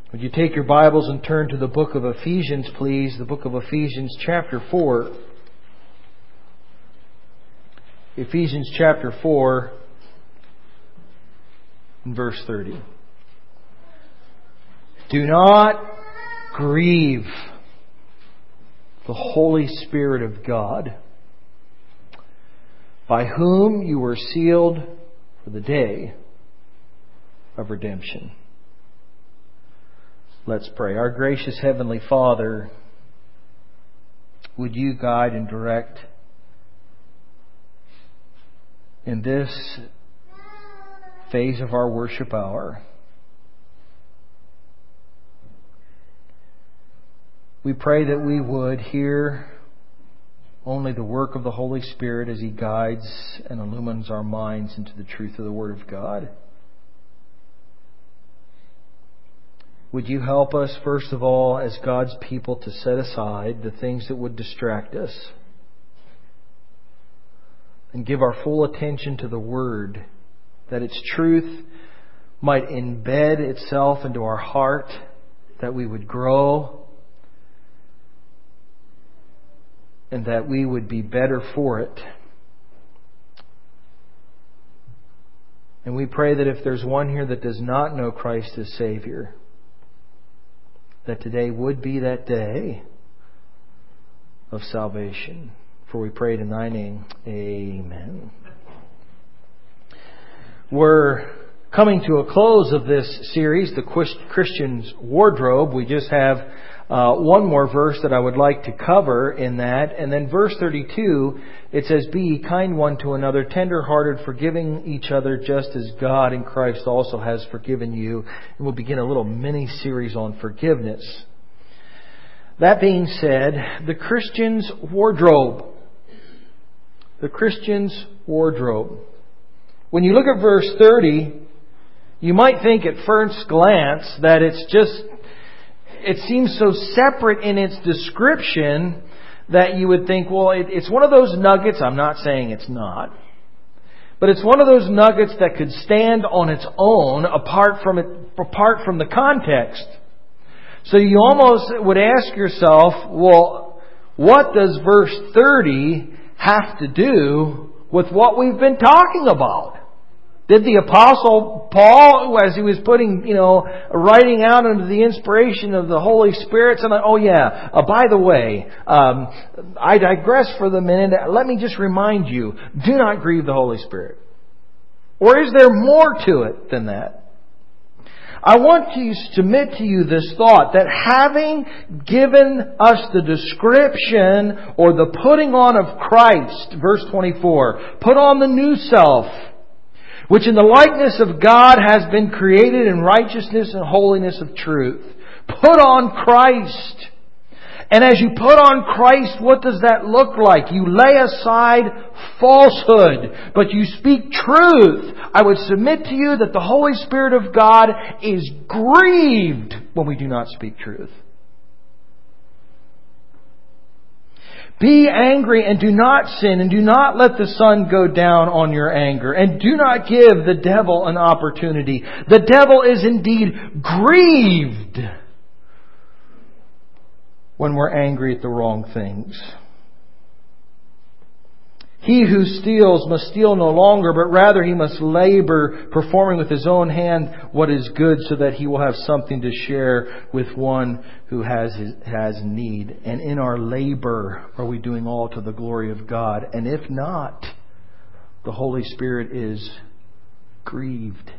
Would you take your Bibles and turn to the book of Ephesians, please? The book of Ephesians, chapter 4. Ephesians chapter 4 and verse 30. Do not grieve the Holy Spirit of God, by whom you were sealed for the day of redemption. Let's pray. Our gracious Heavenly Father, would you guide and direct in this phase of our worship hour? We pray that we would hear only the work of the Holy Spirit as He guides and illumines our minds into the truth of the Word of God. Would you help us, first of all, as God's people, to set aside the things that would distract us and give our full attention to the Word, that its truth might embed itself into our heart, that we would grow, and that we would be better for it. And we pray that if there's one here that does not know Christ as Savior, that today would be that day of salvation. For we pray in Thy name. Amen. We're coming to a close of this series, The Christian's Wardrobe. We just have one more verse that I would like to cover in that. And then verse 32, it says, Be ye kind one to another, tender-hearted, forgiving each other, just as God in Christ also has forgiven you. And we'll begin a little mini-series on forgiveness. That being said, the Christian's wardrobe. The Christian's wardrobe. When you look at verse 30, you might think at first glance that it seems so separate in its description that you would think, well, it's one of those nuggets. I'm not saying it's not. But it's one of those nuggets that could stand on its own apart from the context. So you almost would ask yourself, well, what does verse 30 have to do with what we've been talking about? Did the Apostle Paul, as he was writing out under the inspiration of the Holy Spirit, say, by the way, I digress for the minute. Let me just remind you, do not grieve the Holy Spirit. Or is there more to it than that? I want to submit to you this thought that having given us the description or the putting on of Christ, verse 24, put on the new self, which in the likeness of God has been created in righteousness and holiness of truth. Put on Christ. And as you put on Christ, what does that look like? You lay aside falsehood, but you speak truth. I would submit to you that the Holy Spirit of God is grieved when we do not speak truth. Be angry and do not sin, and do not let the sun go down on your anger, and do not give the devil an opportunity. The devil is indeed grieved when we're angry at the wrong things. He who steals must steal no longer, but rather he must labor, performing with his own hand what is good, so that he will have something to share with one who has need. And in our labor, are we doing all to the glory of God? And if not, the Holy Spirit is grieved.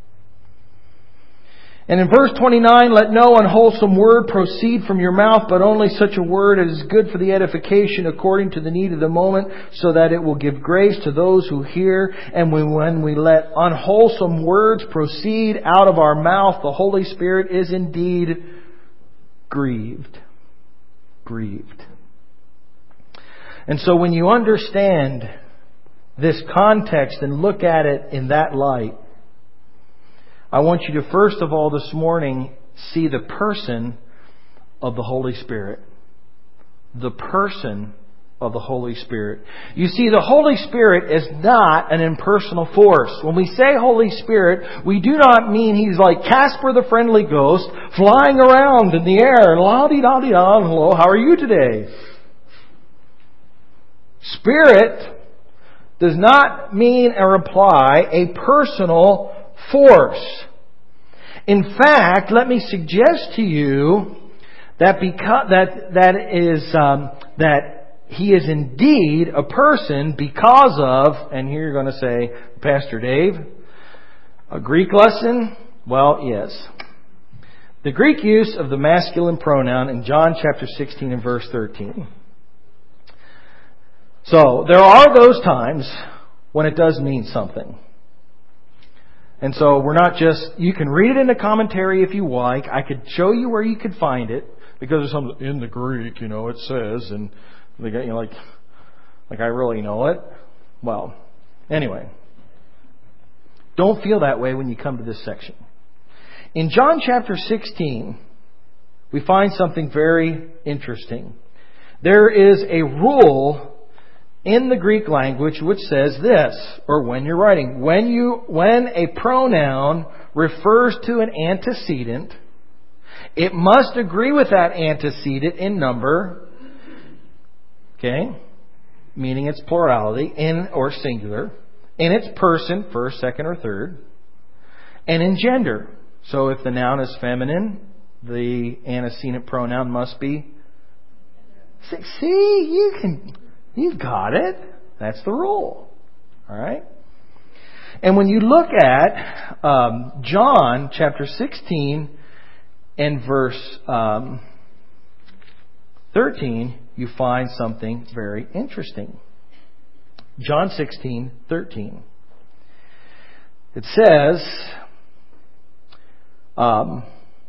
And in verse 29, let no unwholesome word proceed from your mouth, but only such a word as is good for the edification according to the need of the moment, so that it will give grace to those who hear. And when we let unwholesome words proceed out of our mouth, the Holy Spirit is indeed grieved. Grieved. And so when you understand this context and look at it in that light, I want you to first of all this morning see the person of the Holy Spirit. The person of the Holy Spirit. You see, the Holy Spirit is not an impersonal force. When we say Holy Spirit, we do not mean He's like Casper the Friendly Ghost flying around in the air and la-di-da-di-da, hello, how are you today? Spirit does not mean or imply a personal force. In fact, let me suggest to you that He is indeed a person because of, and here you're going to say, Pastor Dave, a Greek lesson? Well, yes. The Greek use of the masculine pronoun in John chapter 16 and verse 13. So, there are those times when it does mean something. And so, we're not just, you can read it in the commentary if you like. I could show you where you could find it. Because there's something in the Greek, it says, and they got, like I really know it. Well, anyway. Don't feel that way when you come to this section. In John chapter 16, we find something very interesting. There is a rule in the Greek language which says this, or when you're writing, when a pronoun refers to an antecedent, it must agree with that antecedent in number, okay, meaning its plurality, in or singular, in its person, first, second, or third, and in gender. So if the noun is feminine, the antecedent pronoun must be. See, you've got it. That's the rule. All right. And when you look at John chapter 16 and verse 13, you find something very interesting. John 16:13. It says, I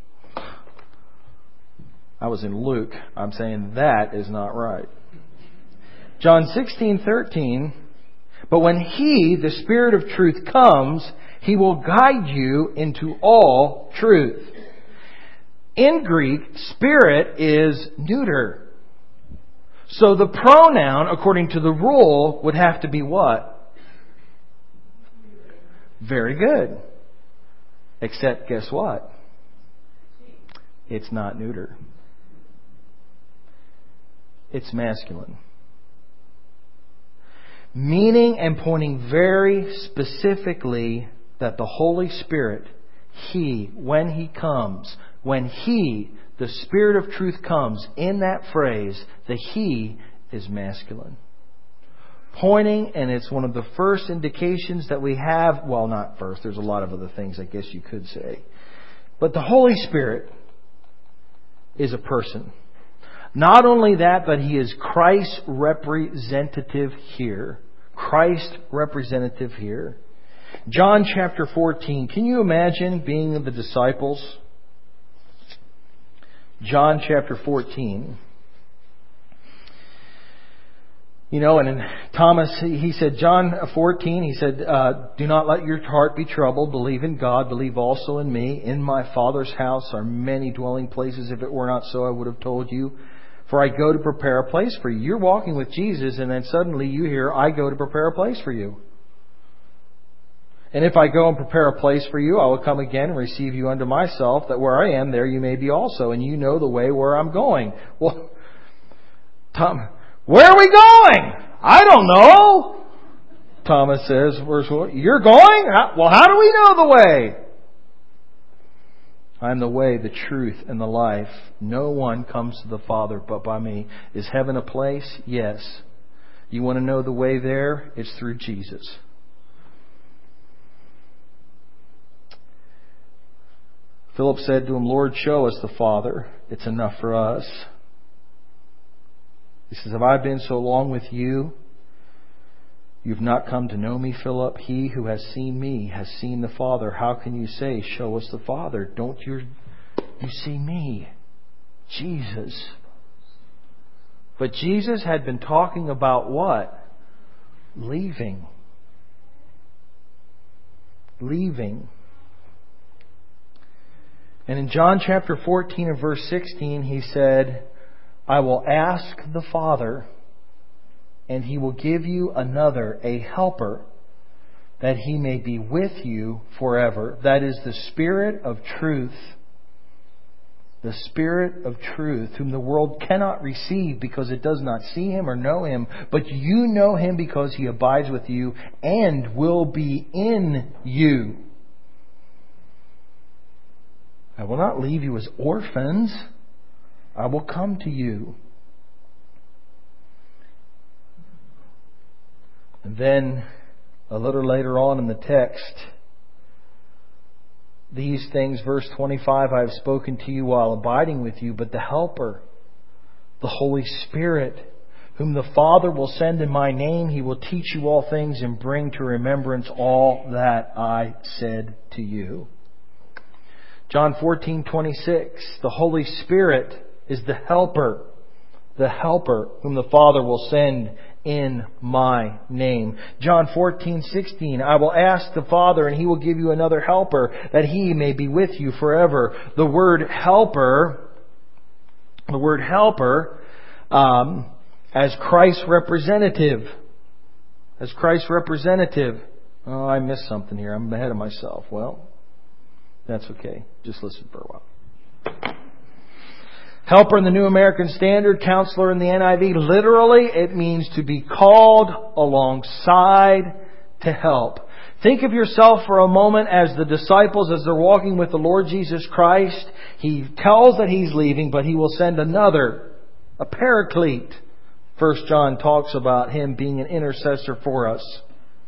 was in Luke. I'm saying that is not right. John 16:13. But when He, the Spirit of truth, comes, He will guide you into all truth. In Greek, Spirit is neuter. So the pronoun, according to the rule, would have to be what? Very good. Except, guess what? It's not neuter. It's masculine. Meaning and pointing very specifically that the Holy Spirit, He, when He comes, when He, the Spirit of truth comes, in that phrase, the He is masculine. Pointing, and it's one of the first indications that we have, well, not first, there's a lot of other things I guess you could say. But the Holy Spirit is a person. Not only that, but He is Christ's representative here. Christ representative here. John chapter 14. Can you imagine being the disciples? John chapter 14. And in Thomas, he said, John 14, he said, do not let your heart be troubled. Believe in God. Believe also in me. In my Father's house are many dwelling places. If it were not so, I would have told you. For I go to prepare a place for you. You're walking with Jesus, and then suddenly you hear, I go to prepare a place for you. And if I go and prepare a place for you, I will come again and receive you unto myself, that where I am, there you may be also. And you know the way where I'm going. Well, Tom, where are we going? I don't know. Thomas says, you're going? Well, how do we know the way? I am the way, the truth, and the life. No one comes to the Father but by me. Is heaven a place? Yes. You want to know the way there? It's through Jesus. Philip said to him, Lord, show us the Father. It's enough for us. He says, have I been so long with you? You've not come to know me, Philip. He who has seen me has seen the Father. How can you say, show us the Father? Don't you see me? Jesus. But Jesus had been talking about what? Leaving. Leaving. And in John chapter 14 and verse 16, He said, I will ask the Father, and He will give you another, a helper, that He may be with you forever. That is the Spirit of truth. The Spirit of truth, whom the world cannot receive because it does not see Him or know Him. But you know Him because He abides with you and will be in you. I will not leave you as orphans. I will come to you. And then, a little later on in the text, these things, verse 25, I have spoken to you while abiding with you, but the Helper, the Holy Spirit, whom the Father will send in my name, He will teach you all things and bring to remembrance all that I said to you. John 14:26, the Holy Spirit is the Helper whom the Father will send in my name. John 14:16, I will ask the Father and He will give you another helper that He may be with you forever. The word helper, as Christ's representative. Oh, I missed something here. I'm ahead of myself. Well, that's okay. Just listen for a while. Helper in the New American Standard, Counselor in the NIV. Literally, it means to be called alongside to help. Think of yourself for a moment as the disciples, as they're walking with the Lord Jesus Christ. He tells that He's leaving, but He will send another, a paraclete. 1 John talks about Him being an intercessor for us.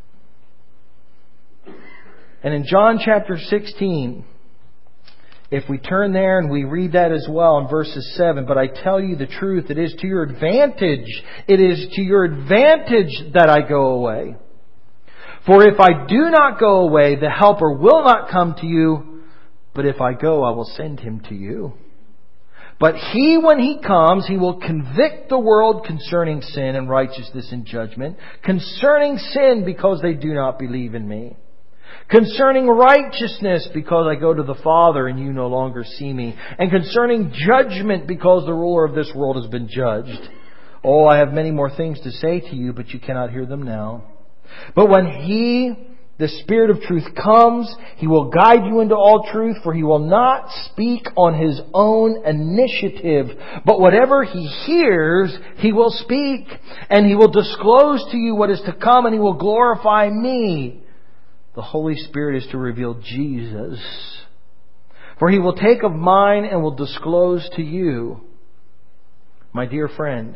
And in John chapter 16, if we turn there and we read that as well in verses 7, but I tell you the truth, it is to your advantage. It is to your advantage that I go away. For if I do not go away, the Helper will not come to you. But if I go, I will send Him to you. But He, when He comes, He will convict the world concerning sin and righteousness and judgment. Concerning sin, because they do not believe in me. Concerning righteousness, because I go to the Father and you no longer see me. And concerning judgment, because the ruler of this world has been judged. Oh, I have many more things to say to you, but you cannot hear them now. But when He, the Spirit of truth, comes, He will guide you into all truth, for He will not speak on His own initiative. But whatever He hears, He will speak. And He will disclose to you what is to come, and He will glorify me. The Holy Spirit is to reveal Jesus. For He will take of mine and will disclose to you. My dear friend,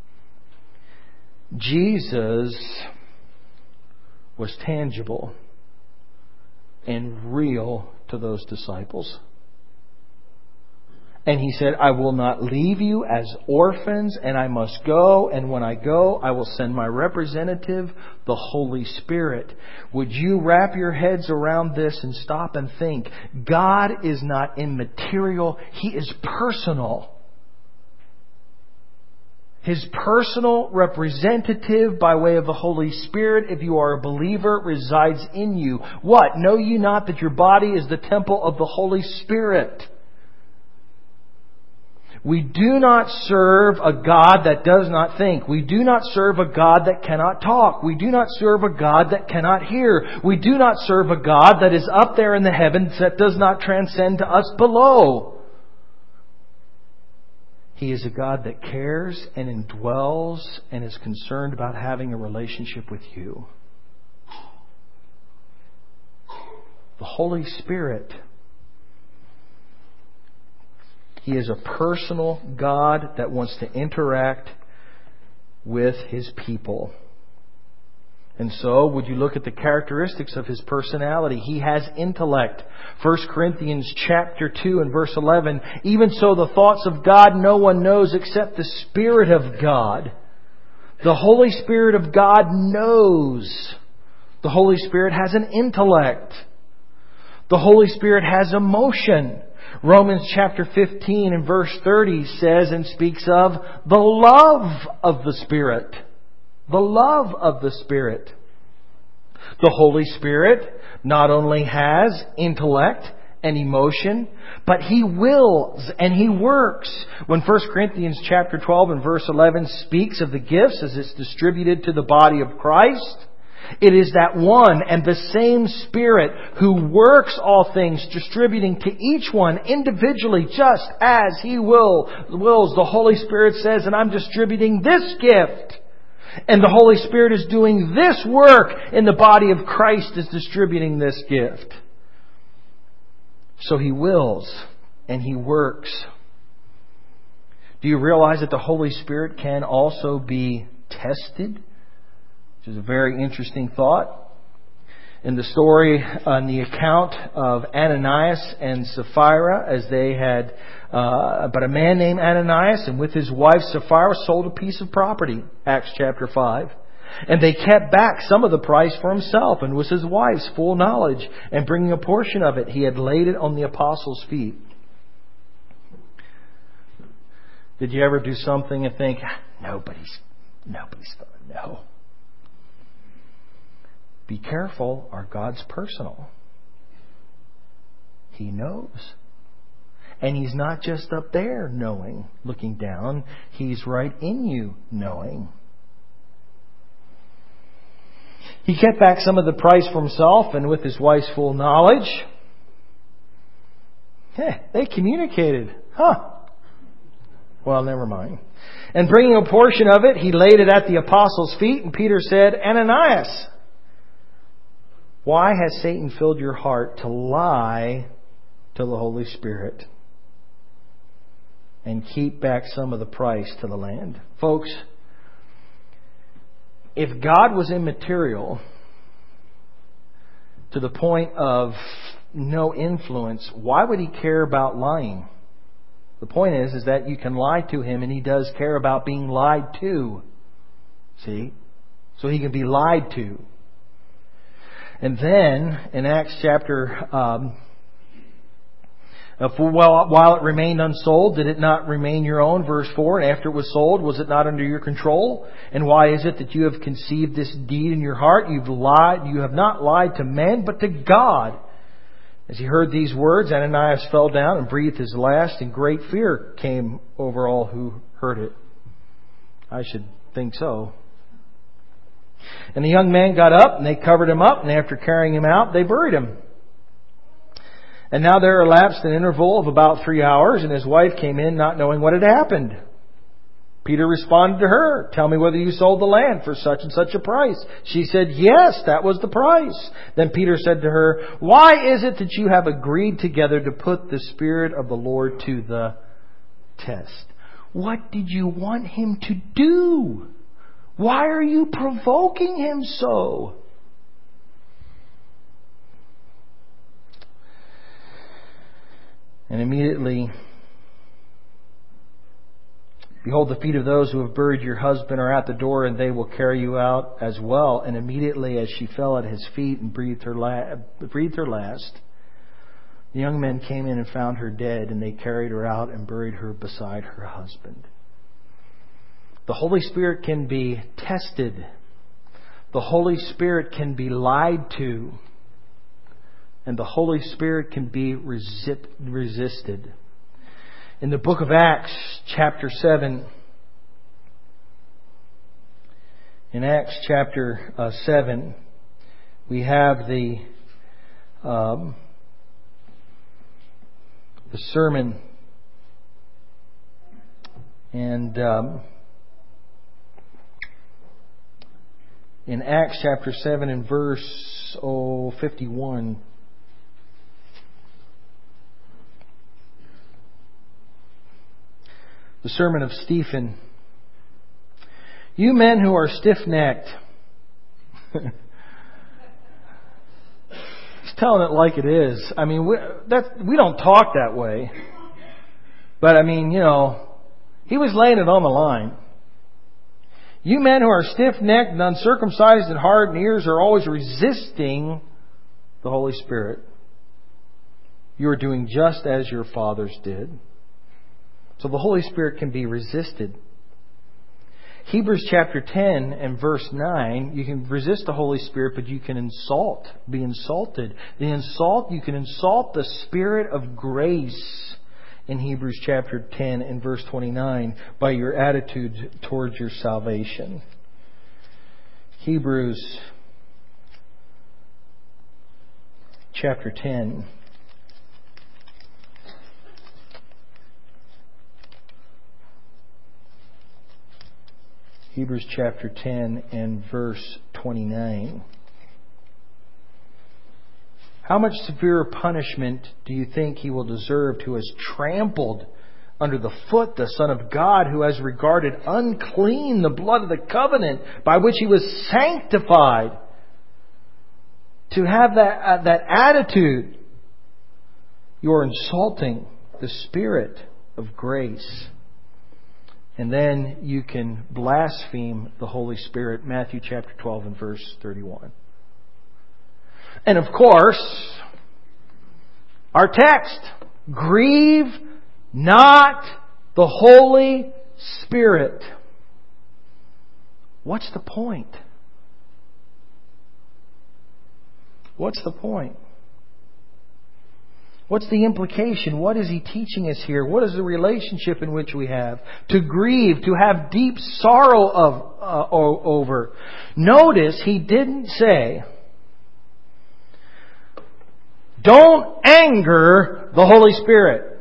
Jesus was tangible and real to those disciples. And He said, I will not leave you as orphans, and I must go. And when I go, I will send my representative, the Holy Spirit. Would you wrap your heads around this and stop and think? God is not immaterial. He is personal. His personal representative by way of the Holy Spirit, if you are a believer, resides in you. What? Know you not that your body is the temple of the Holy Spirit? We do not serve a God that does not think. We do not serve a God that cannot talk. We do not serve a God that cannot hear. We do not serve a God that is up there in the heavens that does not transcend to us below. He is a God that cares and indwells and is concerned about having a relationship with you. The Holy Spirit. He is a personal God that wants to interact with His people. And so, would you look at the characteristics of His personality? He has intellect. 1 Corinthians chapter 2 and verse 11. Even so, the thoughts of God no one knows except the Spirit of God. The Holy Spirit of God knows. The Holy Spirit has an intellect. The Holy Spirit has emotion. Romans chapter 15 and verse 30 says and speaks of the love of the Spirit. The love of the Spirit. The Holy Spirit not only has intellect and emotion, but He wills and He works. When 1 Corinthians chapter 12 and verse 11 speaks of the gifts as it's distributed to the body of Christ, it is that one and the same Spirit who works all things, distributing to each one individually just as He wills. The Holy Spirit says, and I'm distributing this gift. And the Holy Spirit is doing this work in the body of Christ, is distributing this gift. So He wills and He works. Do you realize that the Holy Spirit can also be tested? Which is a very interesting thought. In the story, on the account of Ananias and Sapphira, as they had, but a man named Ananias and with his wife Sapphira sold a piece of property, Acts chapter 5. And they kept back some of the price for himself and was his wife's full knowledge. And bringing a portion of it, he had laid it on the apostles' feet. Did you ever do something and think, nobody's going to know? Be careful, our God's personal. He knows. And He's not just up there knowing, looking down. He's right in you knowing. He kept back some of the price for himself and with his wife's full knowledge. They communicated. Well, never mind. And bringing a portion of it, he laid it at the apostles' feet. And Peter said, Ananias, why has Satan filled your heart to lie to the Holy Spirit and keep back some of the price to the land? Folks, if God was immaterial to the point of no influence, why would He care about lying? The point is that you can lie to Him, and He does care about being lied to. See? So He can be lied to. And then, in Acts chapter, while it remained unsold, did it not remain your own? Verse 4, and after it was sold, was it not under your control? And why is it that you have conceived this deed in your heart? You have not lied to men, but to God. As he heard these words, Ananias fell down and breathed his last, and great fear came over all who heard it. I should think so. And the young man got up, and they covered him up, and after carrying him out, they buried him. And now there elapsed an interval of about 3 hours, and his wife came in not knowing what had happened. Peter responded to her, tell me whether you sold the land for such and such a price. She said, yes, that was the price. Then Peter said to her, why is it that you have agreed together to put the Spirit of the Lord to the test? What did you want Him to do? Why are you provoking Him so? And immediately, behold, the feet of those who have buried your husband are at the door, and they will carry you out as well. And immediately, as she fell at his feet and breathed her last, the young men came in and found her dead, and they carried her out and buried her beside her husband. The Holy Spirit can be tested. The Holy Spirit can be lied to. And the Holy Spirit can be resisted. In the book of Acts, chapter 7, in Acts chapter 7, we have the sermon, and in Acts chapter 7 and verse 51, the sermon of Stephen. You men who are stiff-necked. He's telling it like it is. I mean, we don't talk that way. But I mean, he was laying it on the line. You men who are stiff-necked and uncircumcised and hard in ears are always resisting the Holy Spirit. You are doing just as your fathers did. So the Holy Spirit can be resisted. Hebrews chapter 10 and verse 9, you can resist the Holy Spirit, but you can be insulted. You can insult the Spirit of grace in Hebrews chapter 10 and verse 29 by your attitude towards your salvation. Hebrews chapter 10. Hebrews chapter 10 and verse 29. How much severer punishment do you think he will deserve who has trampled under the foot the Son of God, who has regarded unclean the blood of the covenant by which he was sanctified? To have that attitude, you're insulting the Spirit of grace. And then you can blaspheme the Holy Spirit. Matthew chapter 12 and verse 31. And of course, our text, grieve not the Holy Spirit. What's the point? What's the point? What's the implication? What is he teaching us here? What is the relationship in which we have? To grieve, to have deep sorrow over. Notice he didn't say, don't anger the Holy Spirit.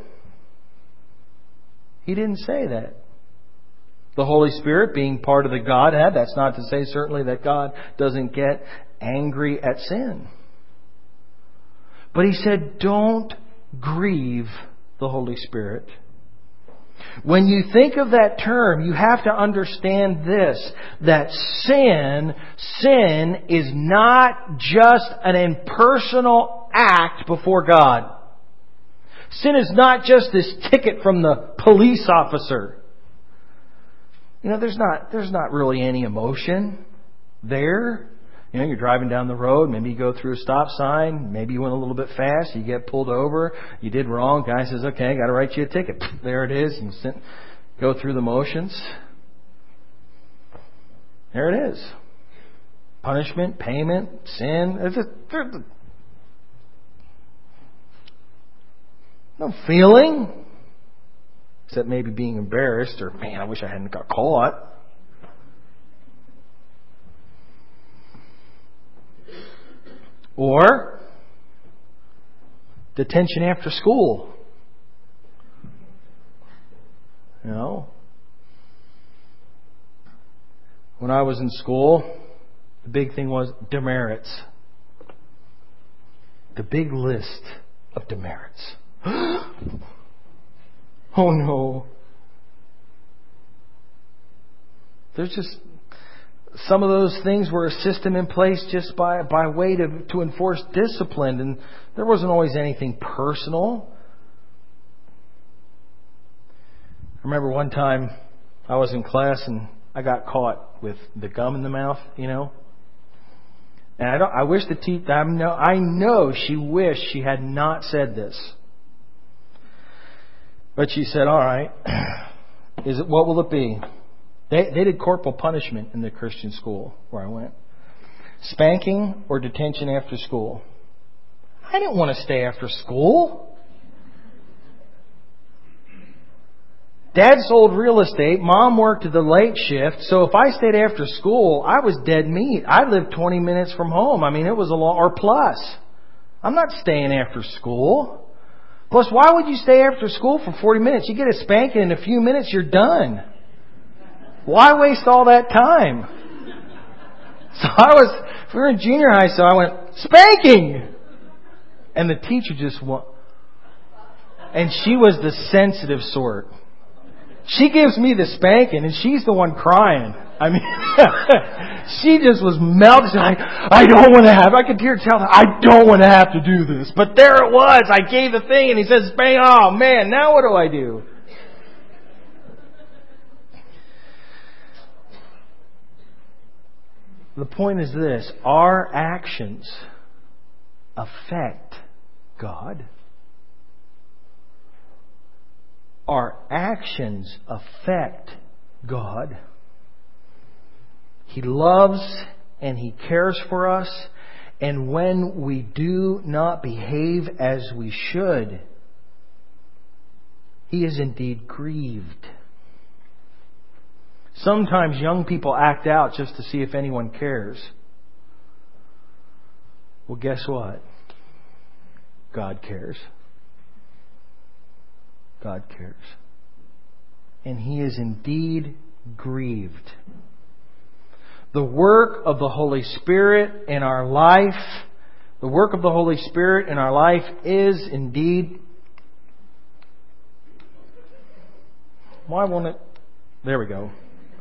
He didn't say that. The Holy Spirit being part of the Godhead, that's not to say certainly that God doesn't get angry at sin. But he said, don't grieve the Holy Spirit. When you think of that term, you have to understand this, that sin is not just an impersonal act before God. Sin is not just this ticket from the police officer. You know, there's not really any emotion there. You know, you're driving down the road, maybe you go through a stop sign, maybe you went a little bit fast, you get pulled over, you did wrong, guy says, okay, I got to write you a ticket. There it is. You go through the motions. There it is. Punishment, payment, sin. No feeling. Except maybe being embarrassed or, man, I wish I hadn't got caught. Or detention after school. You know, when I was in school, the big thing was demerits. The big list of demerits. Oh no. There's just some of those things were a system in place just by way to enforce discipline, and there wasn't always anything personal. I remember one time I was in class and I got caught with the gum in the mouth, you know. And I wish the teacher, I know she wished she had not said this. But she said, all right, what will it be? They did corporal punishment in the Christian school where I went. Spanking or detention after school. I didn't want to stay after school. Dad sold real estate. Mom worked the late shift. So if I stayed after school, I was dead meat. I lived 20 minutes from home. I mean, it was a long, or plus. I'm not staying after school. Plus, why would you stay after school for 40 minutes? You get a spanking in a few minutes, you're done. Why waste all that time? So we were in junior high, so I went, spanking! And the teacher just went, and she was the sensitive sort. She gives me the spanking, and she's the one crying. I mean, she just was melting. I don't want to have, I could hear her tell her, I don't want to have to do this. But there it was. I gave the thing, and he says, spank, oh man, now what do I do? The point is this, our actions affect God. Our actions affect God. He loves and He cares for us. And when we do not behave as we should, He is indeed grieved. Sometimes young people act out just to see if anyone cares. Well, guess what? God cares. God cares. And He is indeed grieved. The work of the Holy Spirit in our life, is indeed... Why won't it... There we go.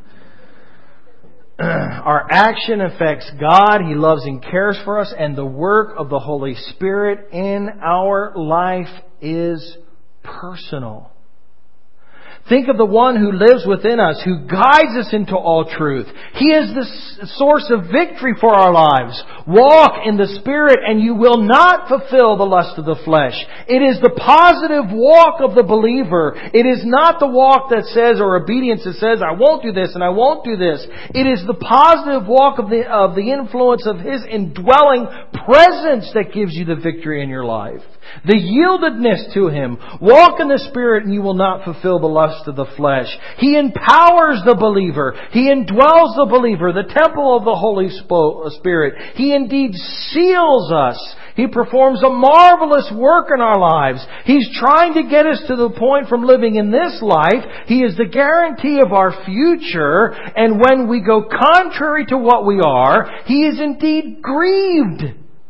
Our action affects God. He loves and cares for us. And the work of the Holy Spirit in our life is personal. Think of the one who lives within us, who guides us into all truth. He is the source of victory for our lives. Walk in the Spirit and you will not fulfill the lust of the flesh. It is the positive walk of the believer. It is not the walk that says, or obedience that says, I won't do this and I won't do this. It is the positive walk of the influence of His indwelling presence that gives you the victory in your life. The yieldedness to Him. Walk in the Spirit and you will not fulfill the lust of the flesh. He empowers the believer. He indwells the believer, the temple of the Holy Spirit. He indeed seals us. He performs a marvelous work in our lives. He's trying to get us to the point from living in this life. He is the guarantee of our future. And when we go contrary to what we are, He is indeed grieved.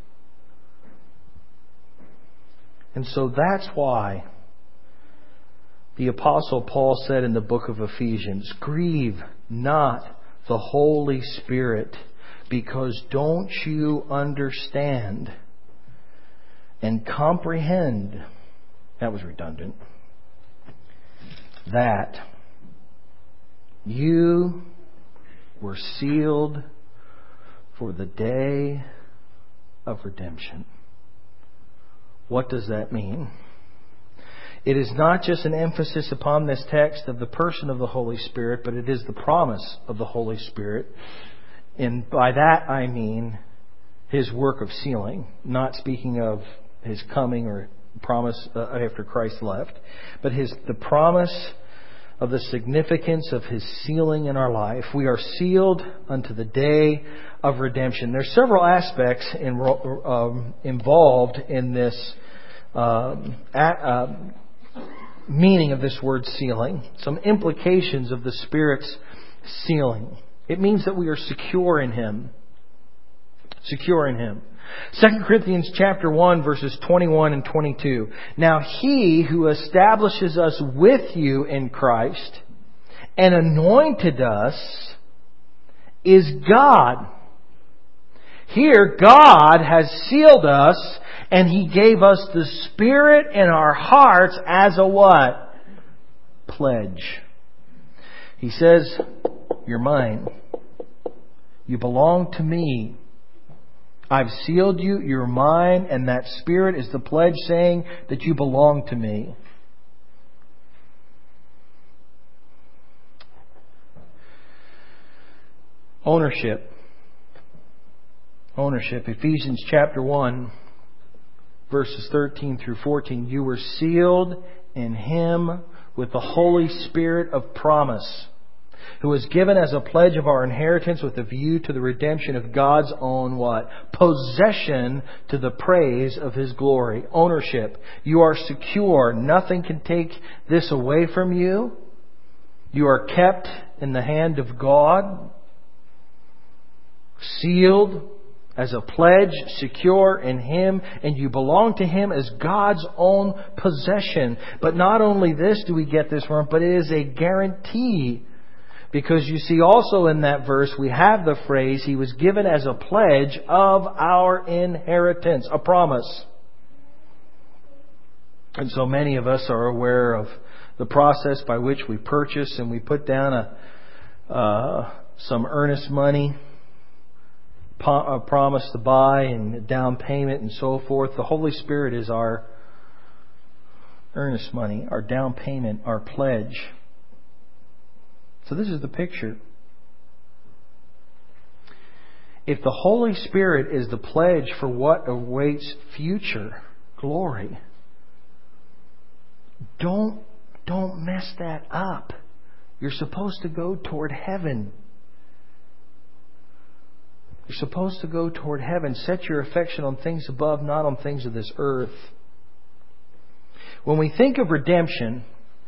And so that's why the Apostle Paul said in the book of Ephesians, grieve not the Holy Spirit, because don't you understand and comprehend, that was redundant, that you were sealed for the day of redemption. What does that mean? It is not just an emphasis upon this text of the person of the Holy Spirit, but it is the promise of the Holy Spirit. And by that I mean His work of sealing, not speaking of His coming or promise after Christ left, but the promise of the significance of His sealing in our life. We are sealed unto the day of redemption. There's several aspects involved in this meaning of this word sealing. Some implications of the Spirit's sealing. It means that we are secure in Him. Secure in Him. 2 Corinthians chapter 1 verses 21 and 22. Now He who establishes us with you in Christ and anointed us is God. Here God has sealed us and He gave us the Spirit in our hearts as a what? Pledge. He says, you're mine. You belong to me. I've sealed you, you're mine, and that Spirit is the pledge saying that you belong to me. Ownership. Ownership. Ephesians chapter 1, verses 13 through 14. You were sealed in Him with the Holy Spirit of promise, who was given as a pledge of our inheritance with a view to the redemption of God's own what? Possession to the praise of His glory. Ownership. You are secure. Nothing can take this away from you. You are kept in the hand of God. Sealed as a pledge, secure in Him, and you belong to Him as God's own possession. But not only this do we get this from, but it is a guarantee. Because you see also in that verse we have the phrase, He was given as a pledge of our inheritance, a promise. And so many of us are aware of the process by which we purchase and we put down some earnest money, a promise to buy and a down payment and so forth. The Holy Spirit is our earnest money, our down payment, our pledge. So this is the picture. if the Holy Spirit is the pledge for what awaits future glory, don't mess that up. You're supposed to go toward heaven. You're supposed to go toward heaven. Set your affection on things above, not on things of this earth. When we think of redemption,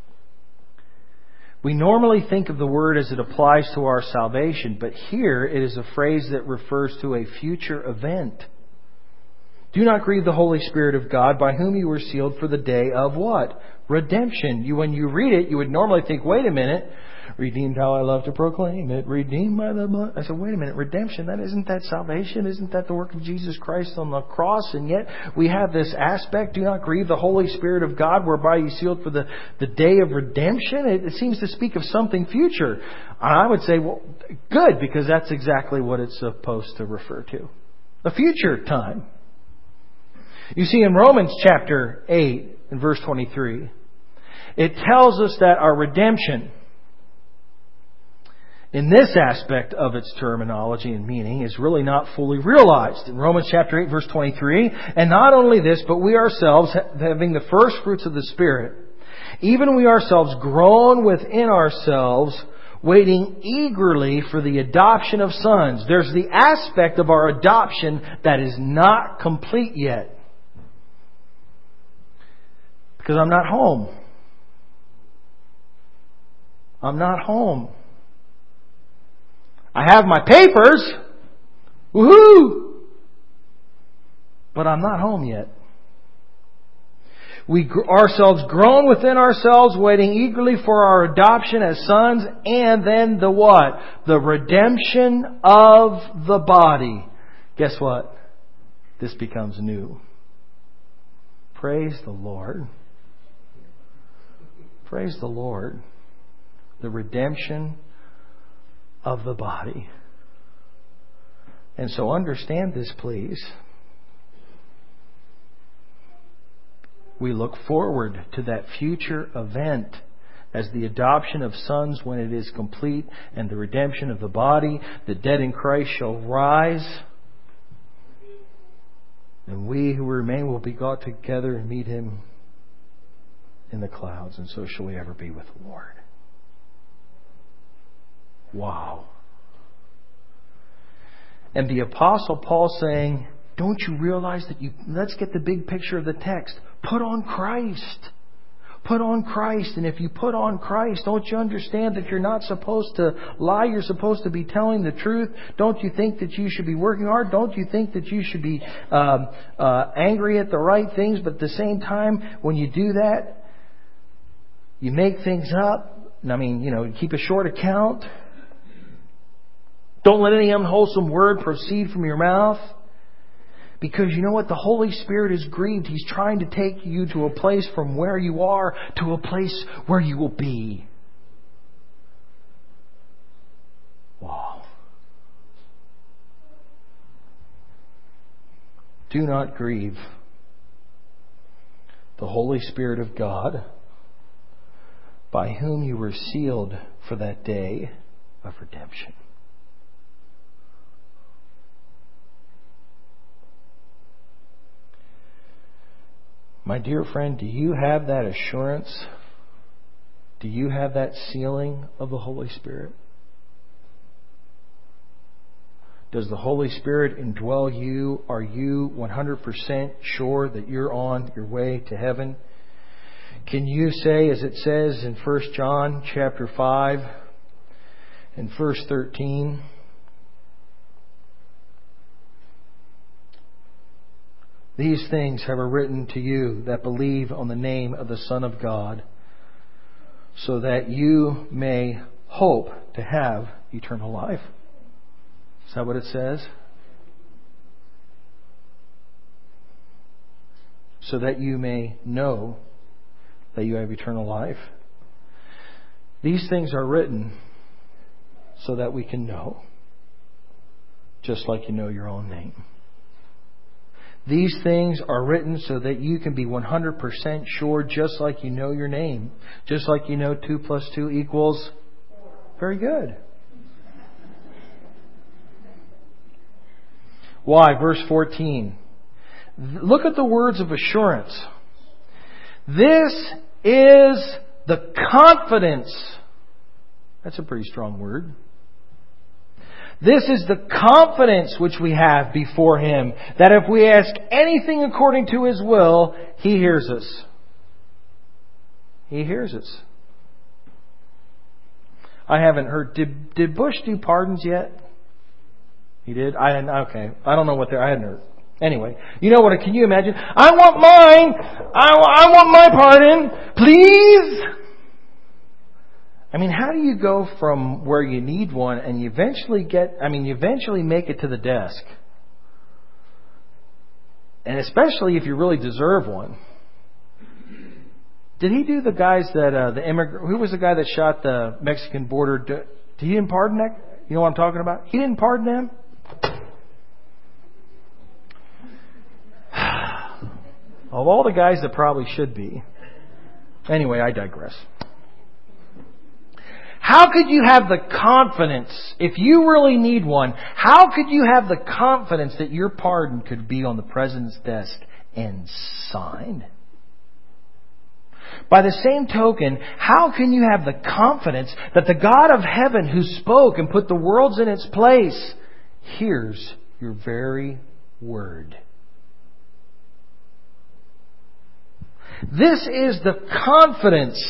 we normally think of the word as it applies to our salvation, but here it is a phrase that refers to a future event. Do not grieve the Holy Spirit of God, by whom you were sealed for the day of what? Redemption. When you read it, you would normally think, wait a minute, redeemed how I love to proclaim it, redeemed by the blood. I said, wait a minute, redemption, isn't that salvation? Isn't that the work of Jesus Christ on the cross? And yet we have this aspect, do not grieve the Holy Spirit of God, whereby you sealed for the day of redemption. It seems to speak of something future. And I would say, well, good, because that's exactly what it's supposed to refer to. A future time. You see, in Romans chapter 8 and verse 23, it tells us that our redemption, in this aspect of its terminology and meaning, is really not fully realized. In Romans chapter 8 verse 23, and not only this, but we ourselves, having the first fruits of the Spirit, even we ourselves groan within ourselves, waiting eagerly for the adoption of sons. There's the aspect of our adoption that is not complete yet. Because I'm not home. I'm not home. I have my papers. Woohoo! But I'm not home yet. We ourselves groan within ourselves, waiting eagerly for our adoption as sons, and then the what? The redemption of the body. Guess what? This becomes new. Praise the Lord. Praise the Lord. The redemption of the body. And so understand this, please. We look forward to that future event as the adoption of sons when it is complete, and the redemption of the body. The dead in Christ shall rise, and we who remain will be got together and meet Him in the clouds, and so shall we ever be with the Lord. Wow. And the Apostle Paul saying, don't you realize that let's get the big picture of the text. Put on Christ. Put on Christ. And if you put on Christ, don't you understand that you're not supposed to lie? You're supposed to be telling the truth. Don't you think that you should be working hard? Don't you think that you should be angry at the right things? But at the same time, when you do that, you make things up. Keep a short account. Don't let any unwholesome word proceed from your mouth. Because you know what? The Holy Spirit is grieved. He's trying to take you to a place from where you are to a place where you will be. Wow. Do not grieve the Holy Spirit of God, by whom you were sealed for that day of redemption. My dear friend, do you have that assurance? Do you have that sealing of the Holy Spirit? Does the Holy Spirit indwell you? Are you 100% sure that you're on your way to heaven? Can you say, as it says in 1 John chapter 5 and verse 13, these things have I written to you that believe on the name of the Son of God, so that you may hope to have eternal life. Is that what it says? So that you may know that you have eternal life. These things are written so that we can know, just like you know your own name. These things are written so that you can be 100% sure, just like you know your name. Just like you know 2 + 2 equals... Very good. Why? Verse 14. Look at the words of assurance. This is the confidence. That's a pretty strong word. This is the confidence which we have before Him, that if we ask anything according to His will, He hears us. He hears us. I haven't heard. Did Bush do pardons yet? He did? I hadn't. Okay. I don't know what I hadn't heard. Anyway, you know what? Can you imagine? I want mine. I want my pardon. Please. I mean, how do you go from where you need one and you eventually make it to the desk? And especially if you really deserve one. Did he do the guys that, who was the guy that shot the Mexican border? Did he didn't pardon that? You know what I'm talking about? He didn't pardon them? Of all the guys that probably should be. Anyway, I digress. How could you have the confidence, if you really need one, how could you have the confidence that your pardon could be on the President's desk and signed? By the same token, how can you have the confidence that the God of heaven who spoke and put the worlds in its place hears your very word? This is the confidence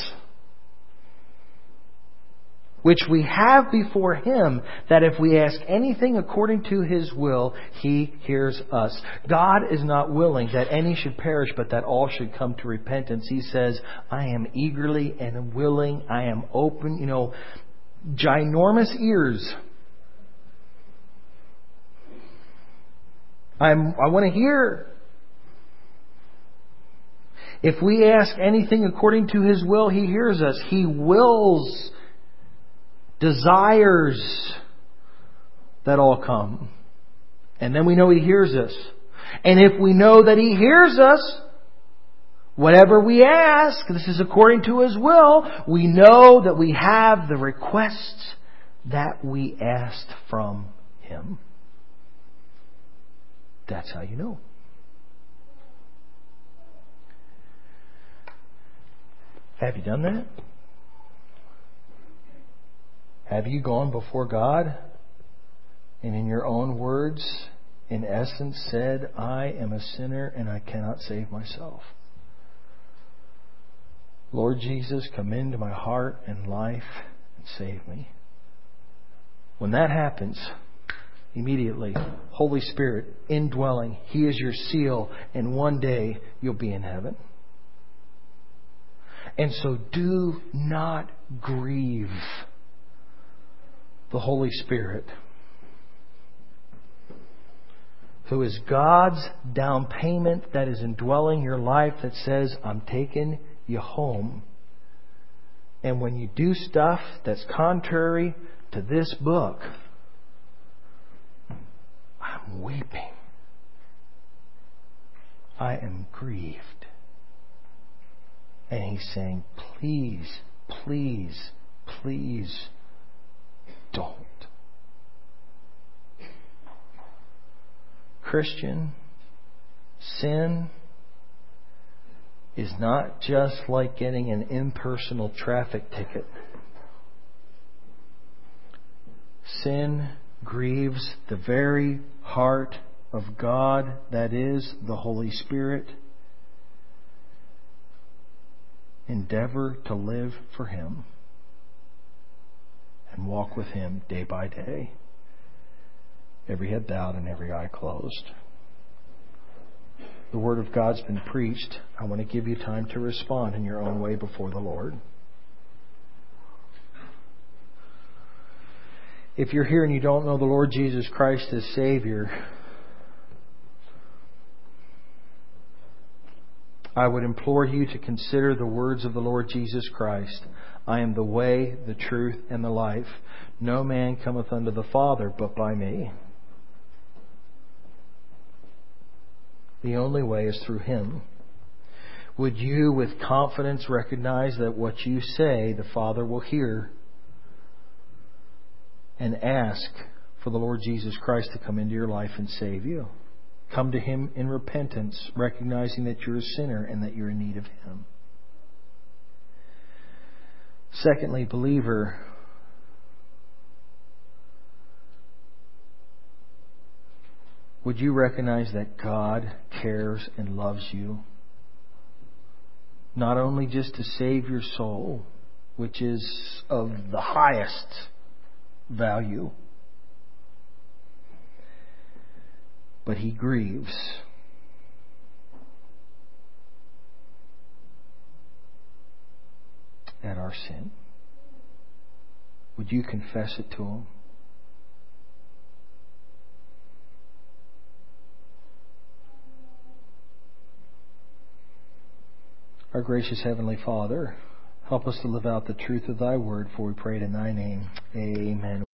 which we have before Him, that if we ask anything according to His will, He hears us. God is not willing that any should perish, but that all should come to repentance. He says, I am eagerly and willing. I am open. Ginormous ears. I want to hear. If we ask anything according to His will, He hears us. He wills, desires that all come. And then we know He hears us. And if we know that He hears us, whatever we ask, this is according to His will, we know that we have the requests that we asked from Him. That's how you know. Have you done that? Have you gone before God and in your own words, in essence, said, I am a sinner and I cannot save myself? Lord Jesus, come into my heart and life and save me. When that happens, immediately, Holy Spirit, indwelling, He is your seal, and one day you'll be in heaven. And so do not grieve the Holy Spirit, who is God's down payment that is indwelling your life, that says, I'm taking you home. And when you do stuff that's contrary to this book, I'm weeping. I am grieved. And He's saying, please, please, please don't. Christian, sin is not just like getting an impersonal traffic ticket. Sin grieves the very heart of God, that is, the Holy Spirit. Endeavor to live for Him and walk with Him day by day. Every head bowed and every eye closed. The Word of God's been preached. I want to give you time to respond in your own way before the Lord. If you're here and you don't know the Lord Jesus Christ as Savior, I would implore you to consider the words of the Lord Jesus Christ. I am the way, the truth, and the life. No man cometh unto the Father but by me. The only way is through Him. Would you with confidence recognize that what you say the Father will hear, and ask for the Lord Jesus Christ to come into your life and save you. Come to Him in repentance, recognizing that you're a sinner and that you're in need of Him. Secondly, believer, would you recognize that God cares and loves you? Not only just to save your soul, which is of the highest value, but He grieves at our sin. Would you confess it to Him? Our gracious Heavenly Father, help us to live out the truth of Thy Word, for we pray it in Thy name. Amen.